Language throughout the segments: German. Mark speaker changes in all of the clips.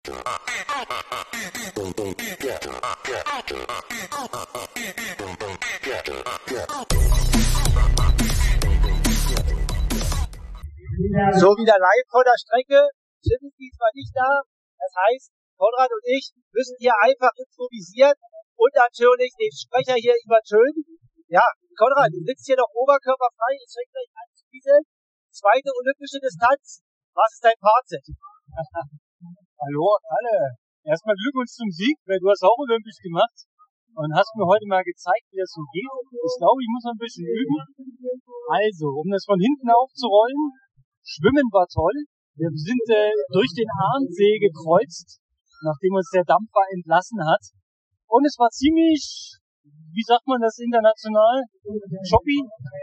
Speaker 1: So, wieder live von der Strecke. Jim ist diesmal nicht da. Das heißt, Konrad und ich müssen hier einfach improvisieren und natürlich den Sprecher hier übertönen. Ja, Konrad, du sitzt hier noch oberkörperfrei. Es fängt gleich an zu dieseln. Zweite olympische Distanz. Was ist dein Fazit?
Speaker 2: Hallo alle. Erstmal Glückwunsch zum Sieg, weil du hast auch olympisch gemacht und hast mir heute mal gezeigt, wie das so geht. Ich glaube, ich muss noch ein bisschen üben. Also, um das von hinten aufzurollen, Schwimmen war toll. Wir sind durch den Ahrensee gekreuzt, nachdem uns der Dampfer entlassen hat. Und es war ziemlich, wie sagt man das international? Choppy?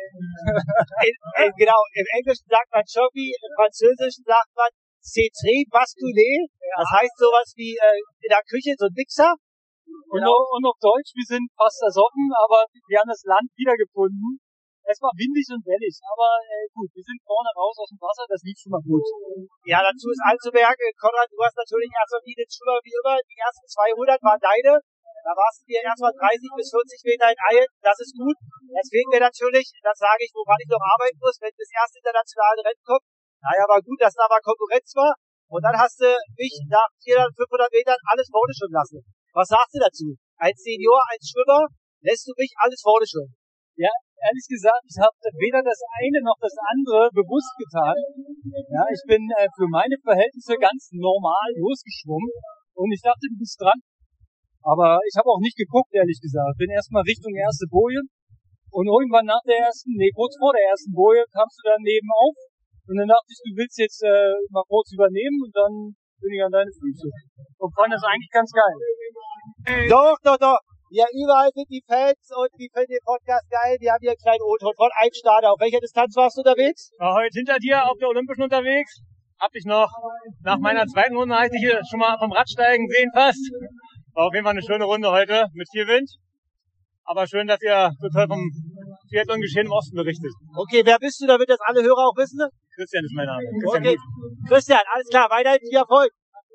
Speaker 1: Genau, im Englischen sagt man choppy, im Französischen sagt man c'est très basculé. Das heißt sowas wie in der Küche, so ein Mixer.
Speaker 2: Und auf Deutsch, wir sind fast ersoffen, aber wir haben das Land wiedergefunden. Es war windig und wellig, aber gut, wir sind vorne raus aus dem Wasser, das lief schon mal gut.
Speaker 1: Ja, dazu ist anzumerken, Konrad, du hast natürlich erstmal wie den Schwimmer wie immer, die ersten 200 waren deine, da warst du dir erstmal 30 bis 40 Meter in Eilen, das ist gut. Deswegen wäre natürlich, das sage ich, woran ich noch arbeiten muss, wenn das erste internationale Rennen kommt. Naja, war gut, dass da mal Konkurrenz war. Und dann hast du mich nach 400, 500 Metern alles vorne schwimmen lassen. Was sagst du dazu? Als Senior, als Schwimmer, lässt du mich alles vorne schwimmen?
Speaker 2: Ja, ehrlich gesagt, ich habe weder das eine noch das andere bewusst getan. Ja, ich bin für meine Verhältnisse ganz normal losgeschwommen und ich dachte, du bist dran. Aber ich habe auch nicht geguckt, ehrlich gesagt. Bin erstmal Richtung erste Boje und irgendwann kurz vor der ersten Boje kamst du dann nebenauf und dann dachte ich, du willst jetzt mal kurz übernehmen und dann bin ich an deine Füße. Und fand das eigentlich ganz geil.
Speaker 1: Doch. Ja, überall sind die Fans und die finden den Podcast geil. Die haben hier einen kleinen O-Ton von einem Starter. Auf welcher Distanz warst du unterwegs?
Speaker 3: War heute hinter dir auf der Olympischen unterwegs. Hab dich noch nach meiner zweiten Runde hier schon mal vom Radsteigen sehen fast. War auf jeden Fall eine schöne Runde heute mit viel Wind. Aber schön, dass ihr so toll vom Triathlon-Geschehen im Osten berichtet.
Speaker 1: Okay, wer bist du, damit das alle Hörer auch wissen?
Speaker 3: Christian ist mein Name.
Speaker 1: Christian, alles klar, weiterhin viel Erfolg.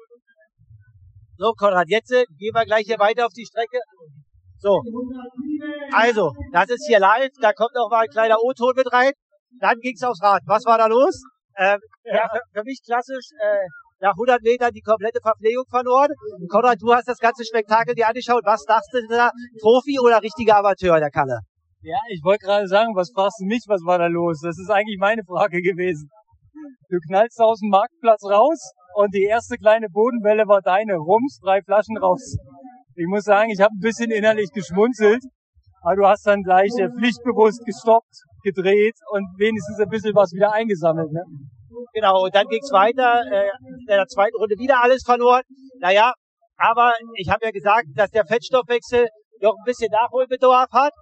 Speaker 1: So, Konrad, jetzt gehen wir gleich hier weiter auf die Strecke. So, also, das ist hier live, da kommt noch mal ein kleiner O-Ton mit rein. Dann ging's aufs Rad. Was war da los? Ja, für mich klassisch, nach 100 Metern die komplette Verpflegung verloren. Konrad, du hast das ganze Spektakel dir angeschaut. Was dachtest du da? Profi oder richtiger Amateur, der Kalle?
Speaker 2: Ja, ich wollte gerade sagen, was fragst du mich, was war da los? Das ist eigentlich meine Frage gewesen. Du knallst aus dem Marktplatz raus und die erste kleine Bodenwelle war deine. Rums, 3 Flaschen raus. Ich muss sagen, ich habe ein bisschen innerlich geschmunzelt, aber du hast dann gleich pflichtbewusst gestoppt, gedreht und wenigstens ein bisschen was wieder eingesammelt. Ne?
Speaker 1: Genau, und dann ging's weiter, in der zweiten Runde wieder alles verloren. Naja, aber ich habe ja gesagt, dass der Fettstoffwechsel noch ein bisschen Nachholbedarf hat.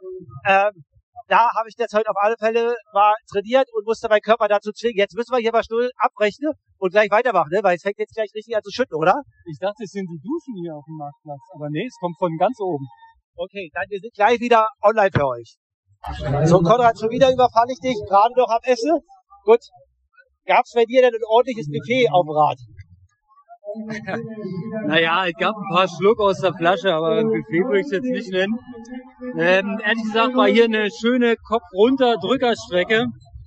Speaker 1: Da habe ich das heute auf alle Fälle mal trainiert und musste meinen Körper dazu zwingen. Jetzt müssen wir hier mal schnell abbrechen und gleich weitermachen, ne? Weil es fängt jetzt gleich richtig an zu schütten, oder?
Speaker 2: Ich dachte, es sind die Duschen hier auf dem Marktplatz, aber nee, es kommt von ganz oben.
Speaker 1: Okay, dann wir sind gleich wieder online für euch. So, Konrad, schon wieder überfalle ich dich, gerade noch am Essen. Gut, gab's bei dir denn ein ordentliches Buffet auf dem Rad?
Speaker 2: Naja, es gab ein paar Schluck aus der Flasche, aber ein Buffet würde ich es jetzt nicht nennen. Ehrlich gesagt war hier eine schöne Kopf-runter-Drückerstrecke.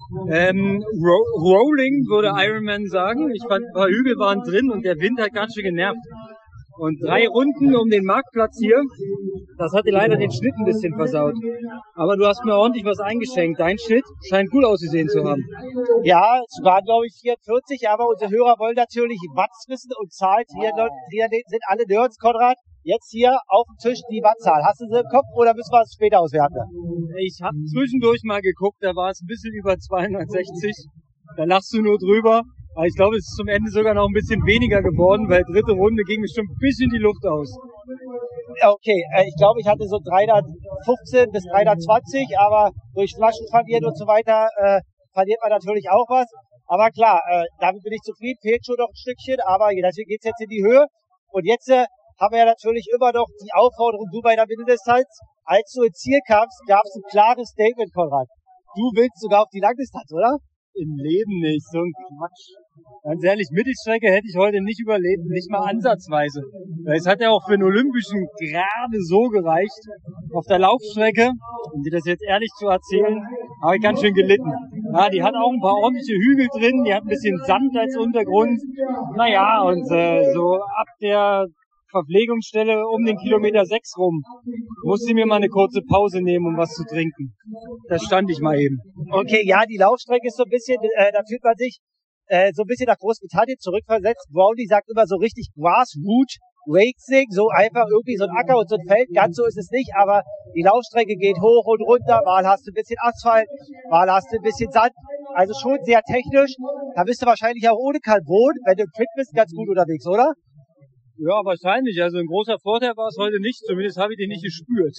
Speaker 2: Rolling würde Ironman sagen. Ich fand, ein paar Hügel waren drin und der Wind hat ganz schön genervt. Und 3 Runden um den Marktplatz hier, das hatte leider den Schnitt ein bisschen versaut. Aber du hast mir ordentlich was eingeschenkt. Dein Schnitt scheint gut ausgesehen zu haben.
Speaker 1: Ja, es waren glaube ich 44, aber unsere Hörer wollen natürlich Watts wissen und Zahlen. Hier sind alle Nerds, Konrad. Jetzt hier auf dem Tisch die Wattzahl. Hast du sie im Kopf oder müssen wir es später auswerten?
Speaker 2: Ich habe zwischendurch mal geguckt, da war es ein bisschen über 260. Da lachst du nur drüber. Aber ich glaube, es ist zum Ende sogar noch ein bisschen weniger geworden, weil dritte Runde ging es schon ein bisschen die Luft aus.
Speaker 1: Okay, ich glaube, ich hatte so 315 bis 320, aber durch Flaschen verlieren und so weiter verliert man natürlich auch was. Aber klar, damit bin ich zufrieden, fehlt schon noch ein Stückchen, aber deswegen geht's jetzt in die Höhe. Und jetzt haben wir ja natürlich immer noch die Aufforderung, du bei der Mitteldistanz. Als du ins Ziel kamst, gab es ein klares Statement, Konrad. Du willst sogar auf die Langdistanz, oder?
Speaker 2: Im Leben nicht, so ein Quatsch. Ganz ehrlich, Mittelstrecke hätte ich heute nicht überlebt, nicht mal ansatzweise. Es hat ja auch für den Olympischen gerade so gereicht. Auf der Laufstrecke, um dir das jetzt ehrlich zu erzählen, habe ich ganz schön gelitten. Ja, die hat auch ein paar ordentliche Hügel drin, die hat ein bisschen Sand als Untergrund. Naja, und so ab der Verpflegungsstelle um den Kilometer 6 rum musste ich mir mal eine kurze Pause nehmen, um was zu trinken. Da stand ich mal eben.
Speaker 1: Okay, ja, die Laufstrecke ist so ein bisschen, da fühlt man sich so ein bisschen nach Großbritannien zurückversetzt. Brownlee sagt immer so richtig Grassroot Racing, so einfach irgendwie so ein Acker und so ein Feld. Ganz so ist es nicht, aber die Laufstrecke geht hoch und runter. Mal hast du ein bisschen Asphalt, mal hast du ein bisschen Sand. Also schon sehr technisch. Da bist du wahrscheinlich auch ohne Carbon, wenn du fit bist, ganz gut unterwegs, oder?
Speaker 2: Ja, wahrscheinlich. Also ein großer Vorteil war es heute nicht. Zumindest habe ich den nicht gespürt.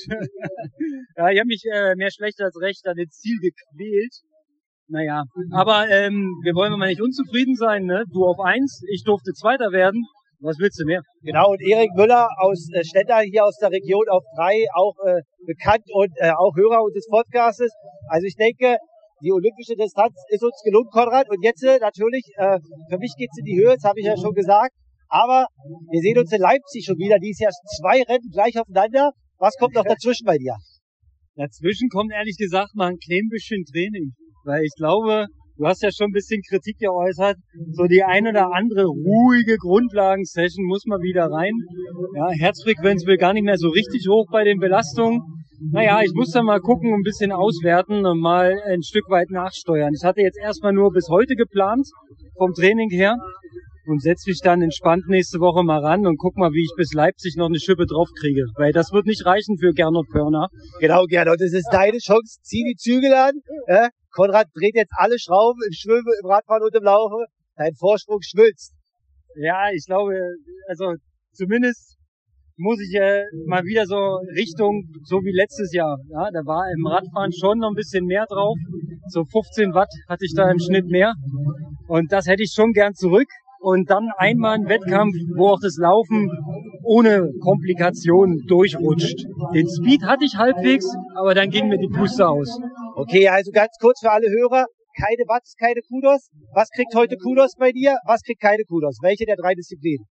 Speaker 2: Ja, ich habe mich mehr schlecht als recht an den Ziel gequält. Naja, aber wir wollen mal nicht unzufrieden sein, ne? Du auf 1, ich durfte Zweiter werden. Was willst du mehr?
Speaker 1: Genau, und Erik Müller aus Stendal hier aus der Region auf 3, auch bekannt und auch Hörer unseres Podcastes. Also ich denke, die olympische Distanz ist uns gelungen, Konrad. Und jetzt natürlich, für mich geht's in die Höhe, das habe ich ja schon gesagt. Aber wir sehen uns in Leipzig schon wieder. Dieses Jahr 2 Rennen gleich aufeinander. Was kommt noch dazwischen bei dir?
Speaker 2: Dazwischen kommt ehrlich gesagt mal ein klein bisschen Training. Weil ich glaube, du hast ja schon ein bisschen Kritik geäußert. So die ein oder andere ruhige Grundlagensession muss mal wieder rein. Ja, Herzfrequenz will gar nicht mehr so richtig hoch bei den Belastungen. Naja, ich muss da mal gucken, ein bisschen auswerten und mal ein Stück weit nachsteuern. Ich hatte jetzt erstmal nur bis heute geplant, vom Training her. Und setze mich dann entspannt nächste Woche mal ran und guck mal, wie ich bis Leipzig noch eine Schippe draufkriege. Weil das wird nicht reichen für Gernot Pörner.
Speaker 1: Genau, Gernot, das ist deine Chance. Zieh die Zügel an. Konrad dreht jetzt alle Schrauben im Schwimmen, im Radfahren und im Laufe. Dein Vorsprung schmilzt.
Speaker 2: Ja, ich glaube, also zumindest muss ich mal wieder so Richtung, so wie letztes Jahr. Ja, da war im Radfahren schon noch ein bisschen mehr drauf. So 15 Watt hatte ich da im Schnitt mehr. Und das hätte ich schon gern zurück. Und dann einmal ein Wettkampf, wo auch das Laufen ohne Komplikationen durchrutscht. Den Speed hatte ich halbwegs, aber dann ging mir die Puste aus.
Speaker 1: Okay, also ganz kurz für alle Hörer. Keine Watts, keine Kudos. Was kriegt heute Kudos bei dir? Was kriegt keine Kudos? Welche der 3 Disziplinen?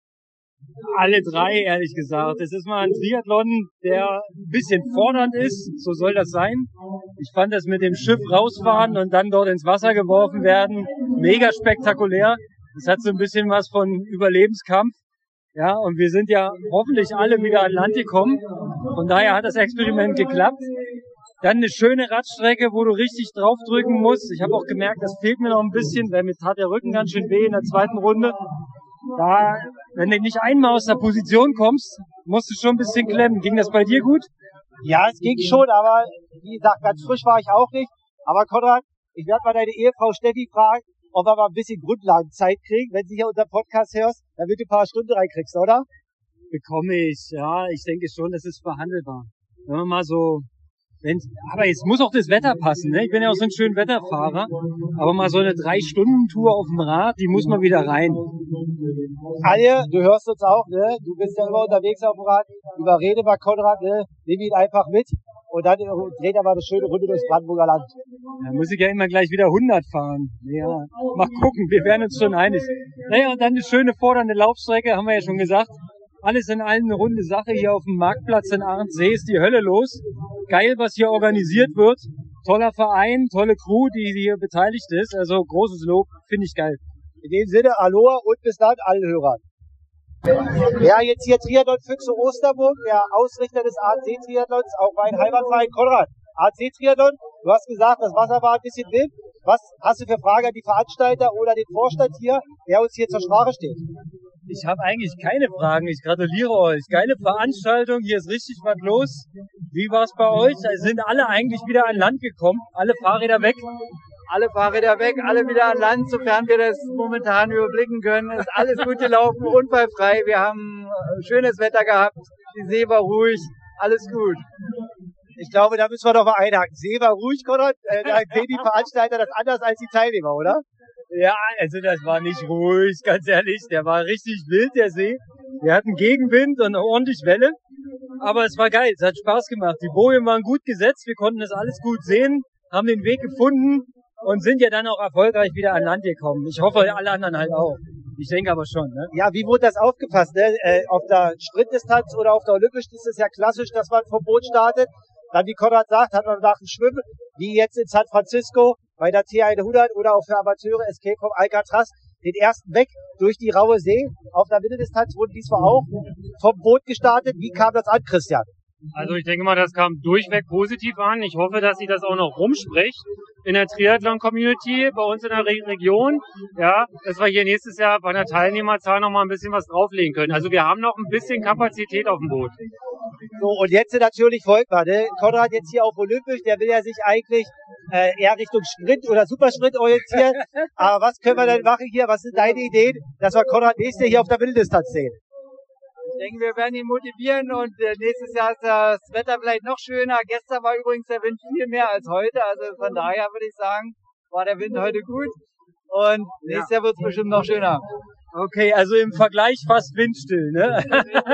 Speaker 2: Alle 3, ehrlich gesagt. Es ist mal ein Triathlon, der ein bisschen fordernd ist. So soll das sein. Ich fand das mit dem Schiff rausfahren und dann dort ins Wasser geworfen werden mega spektakulär. Das hat so ein bisschen was von Überlebenskampf. Ja, und wir sind ja hoffentlich alle wieder an Land gekommen. Von daher hat das Experiment geklappt. Dann eine schöne Radstrecke, wo du richtig draufdrücken musst. Ich habe auch gemerkt, das fehlt mir noch ein bisschen, weil mir tat der Rücken ganz schön weh in der zweiten Runde. Da, wenn du nicht einmal aus der Position kommst, musst du schon ein bisschen klemmen. Ging das bei dir gut?
Speaker 1: Ja, es ging schon, aber wie gesagt, ganz frisch war ich auch nicht. Aber Konrad, ich werde mal deine Ehefrau Steffi fragen, ob wir mal ein bisschen Grundlagenzeit kriegen. Wenn du hier unseren Podcast hörst, damit du ein paar Stunden reinkriegst, oder?
Speaker 2: Bekomme ich, ja. Ich denke schon, das ist verhandelbar. Wenn man mal so, aber jetzt muss auch das Wetter passen, ne? Ich bin ja auch so ein schöner Wetterfahrer. Aber mal so eine 3-Stunden-Tour auf dem Rad, die muss mal wieder rein.
Speaker 1: Anja, du hörst uns auch, ne? Du bist ja immer unterwegs auf dem Rad. Überrede mal Konrad, ne? Nimm ihn einfach mit. Und dann dreht er mal eine schöne Runde durchs Brandenburger Land.
Speaker 2: Da muss ich ja immer gleich wieder 100 fahren. Ja, mal gucken, wir werden uns schon einig. Naja, und dann eine schöne fordernde Laufstrecke, haben wir ja schon gesagt. Alles in allem eine runde Sache. Hier auf dem Marktplatz in Ahrensee ist die Hölle los. Geil, was hier organisiert wird. Toller Verein, tolle Crew, die hier beteiligt ist. Also großes Lob, finde ich geil.
Speaker 1: In dem Sinne, Aloha und bis dann allen Hörern. Ja, jetzt hier Triathlon Füchse Osterburg, der Ausrichter des ARC-Triathlons, auch mein Heimatverein Konrad. ARC-Triathlon, du hast gesagt, das Wasser war ein bisschen wild. Was hast du für Fragen an die Veranstalter oder den Vorstand hier, der uns hier zur Sprache steht?
Speaker 2: Ich habe eigentlich keine Fragen, ich gratuliere euch. Geile Veranstaltung, hier ist richtig was los. Wie war es bei euch? Also sind alle eigentlich wieder an Land gekommen, alle Fahrräder weg?
Speaker 4: Alle Fahrräder weg, alle wieder an Land, sofern wir das momentan überblicken können. Ist alles gut gelaufen, unfallfrei. Wir haben schönes Wetter gehabt, die See war ruhig, alles gut.
Speaker 1: Ich glaube, da müssen wir doch mal einhaken. See war ruhig, Konrad. Da sehen die Veranstalter das anders als die Teilnehmer, oder?
Speaker 2: Ja, also das war nicht ruhig, ganz ehrlich. Der war richtig wild, der See. Wir hatten Gegenwind und ordentlich Welle. Aber es war geil, es hat Spaß gemacht. Die Bojen waren gut gesetzt, wir konnten das alles gut sehen, haben den Weg gefunden. und sind ja dann auch erfolgreich wieder an Land gekommen. Ich hoffe, alle anderen halt auch. Ich denke aber schon. Ne?
Speaker 1: Ja, wie wurde das aufgefasst? Ne? Auf der Sprintdistanz oder auf der Olympischen ist es ja klassisch, dass man vom Boot startet. Dann, wie Konrad sagt, hat man nach dem Schwimmen, wie jetzt in San Francisco bei der T100 oder auch für Amateure Escape vom Alcatraz, den ersten weg durch die raue See. Auf der Mitteldistanz wurden diesmal auch vom Boot gestartet. Wie kam das an, Christian?
Speaker 3: Also ich denke mal, das kam durchweg positiv an. Ich hoffe, dass sich das auch noch rumspricht in der Triathlon-Community bei uns in der Region. Ja, dass wir hier nächstes Jahr bei der Teilnehmerzahl noch mal ein bisschen was drauflegen können. Also wir haben noch ein bisschen Kapazität auf dem Boot.
Speaker 1: So, und jetzt natürlich folgt man, ne? Konrad jetzt hier auf Olympisch, der will ja sich eigentlich eher Richtung Sprint oder Supersprint orientieren. Aber was können wir denn machen hier? Was sind deine Ideen, dass wir Konrad nächstes Jahr hier auf der Mitteldistanz sehen?
Speaker 4: Ich denke, wir werden ihn motivieren und nächstes Jahr ist das Wetter vielleicht noch schöner. Gestern war übrigens der Wind viel mehr als heute, also von daher würde ich sagen, war der Wind heute gut und nächstes Jahr wird es bestimmt noch schöner.
Speaker 2: Okay, also im Vergleich fast windstill, ne?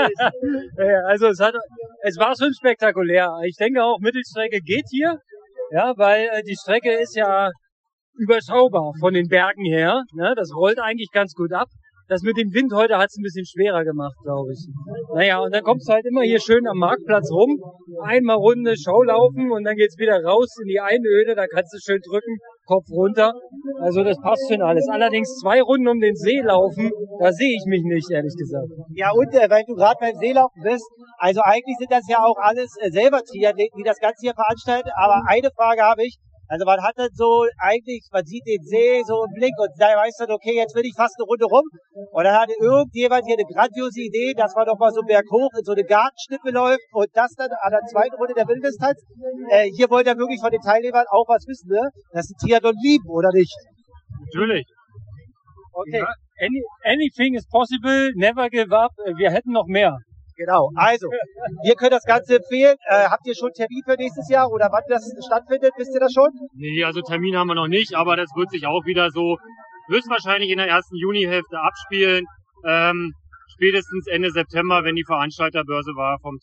Speaker 2: Ja, also es war schon spektakulär. Ich denke auch, Mittelstrecke geht hier, ja, weil die Strecke ist ja überschaubar von den Bergen her, ne? Das rollt eigentlich ganz gut ab. Das mit dem Wind heute hat es ein bisschen schwerer gemacht, glaube ich. Naja, und dann kommst du halt immer hier schön am Marktplatz rum, einmal Runde Show laufen und dann geht's wieder raus in die Einöde, da kannst du schön drücken, Kopf runter. Also das passt schon alles. Allerdings 2 Runden um den See laufen, da sehe ich mich nicht, ehrlich gesagt.
Speaker 1: Ja, und weil du gerade beim Seelaufen bist, also eigentlich sind das ja auch alles selber Triathleten, die das Ganze hier veranstalten, aber eine Frage habe ich. Also man hat dann so eigentlich, man sieht den See so im Blick und da weiß man, okay, jetzt will ich fast eine Runde rum. Und dann hatte irgendjemand hier eine grandiose Idee, dass man doch mal so berghoch in so eine Gartenschnippe läuft und das dann an der zweiten Runde der Mitteldistanz. Hier wollt ihr wirklich von den Teilnehmern auch was wissen, ne? Dass sie Triathlon lieben, oder nicht?
Speaker 3: Natürlich.
Speaker 2: Okay. Ja. Anything is possible, never give up. Wir hätten noch mehr.
Speaker 1: Genau, also, wir können das Ganze empfehlen. Habt ihr schon einen Termin für nächstes Jahr oder wann das stattfindet? Wisst ihr das schon?
Speaker 3: Nee, also Termin haben wir noch nicht, aber das wird sich auch wieder so höchstwahrscheinlich in der ersten Junihälfte abspielen. Spätestens Ende September, wenn die Veranstalterbörse war vom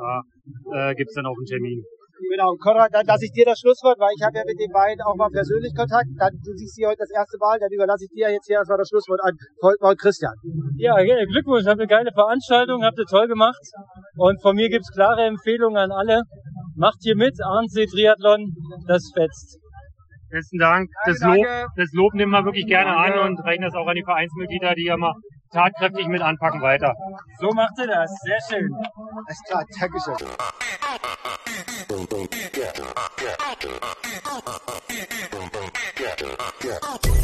Speaker 3: TVSA, gibt's dann auch einen Termin.
Speaker 1: Genau, Konrad, dann lasse ich dir das Schlusswort, weil ich habe ja mit den beiden auch mal persönlich Kontakt. Du siehst sie heute das erste Mal, dann überlasse ich dir jetzt hier erstmal das Schlusswort an Volkmar und Christian.
Speaker 2: Ja, Glückwunsch, habt eine geile Veranstaltung, habt ihr toll gemacht. Und von mir gibt's klare Empfehlungen an alle. Macht hier mit, Ahrensee Triathlon, das fetzt.
Speaker 3: Besten Dank. Das Lob nehmen wir wirklich gerne an und reichen das auch an die Vereinsmitglieder, die ja mal tatkräftig mit anpacken weiter.
Speaker 2: So macht ihr das, sehr schön.
Speaker 1: Alles klar, Dankeschön. Yeah.